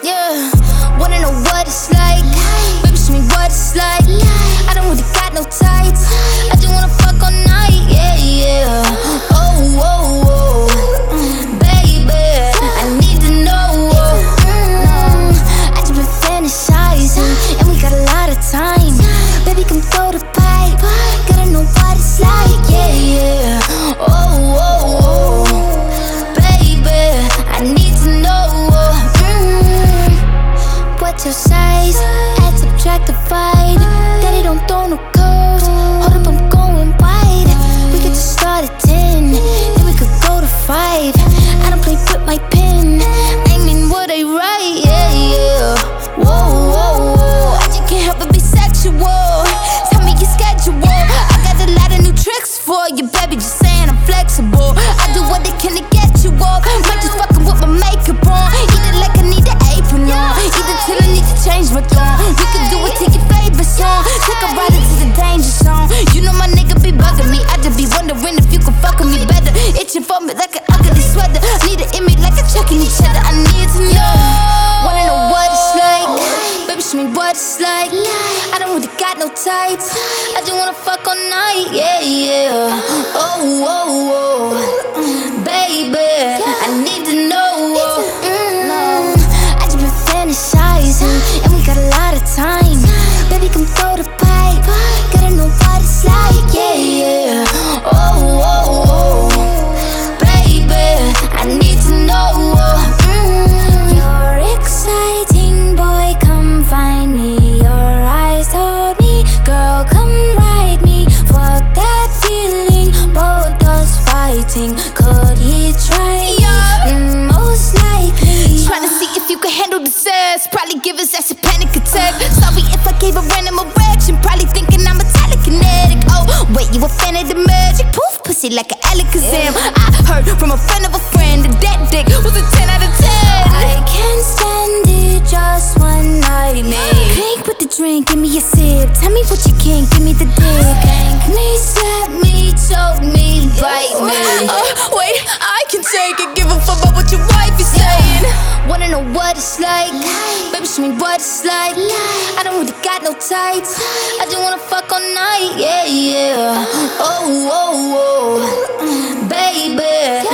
Yeah, wanna know what it's like? Baby, show me what it's like. I don't really got no tights. I just wanna fuck all night. Yeah, yeah. Oh, oh, oh. Baby, I need to know. I just been fantasizing, and we got a lot of time. Baby, come throw the pipe. Gotta know what it's like. Yeah, yeah. Oh, oh, oh. Baby, I need to know. What's your size? Add, subtract, divide. Daddy don't throw no curves. Hold up, I'm going wide. We could just start at 10, then we could go to 5. I don't play with my pen. I mean what I write, yeah, yeah. Whoa, whoa, whoa. I just can't help but be sexual. Tell me your schedule. I got a lot of new tricks for you, baby. Just saying I'm flexible. I do what I can to get you off. Might just fucking with my makeup on. Eat it like I need an apron on. Either till I need to change my tone. We can do it to your favorite song. Take a ride into the danger zone. You know my nigga be bugging me. I just be wondering if you can fuck with me better. Itching for me like an ugly sweater. Need it in me like a checking each other. I need to know. Wanna know what it's like? Baby, show me what it's like. I don't really got no tights. I just wanna fuck all night. Yeah, yeah. Oh, oh, oh. Baby, I need to know. I just been fantasizing, and we got a lot of time. Baby, come throw the pipe. Gotta know what it's like. Yeah, yeah. Oh, oh, oh. Baby, I need to know. You're exciting, boy, come find me. Your eyes told me, girl, come ride me. Fuck that feeling, both us fighting. Could he try? Most likely. Tryna see if you can handle the sex. Probably give his ass a panic attack. Sorry if I gave a random erection. Probably thinking I'm a telekinetic. Oh, wait, you a fan of the magic? Poof, pussy like an Alakazam. I heard from a friend of a friend that dick was a 10 out of 10. I can't stand it, just one night, man. Crank with the drink, give me a sip. Tell me what you can, give me the dick. Spank me, slap me, choke me, bite me. Wait, I can take it, give a fuck about what your wife is saying. Wanna know what it's like? Baby, show me what it's like. I don't really got no tights. I just wanna fuck all night, yeah, yeah. Oh, oh, oh. Baby,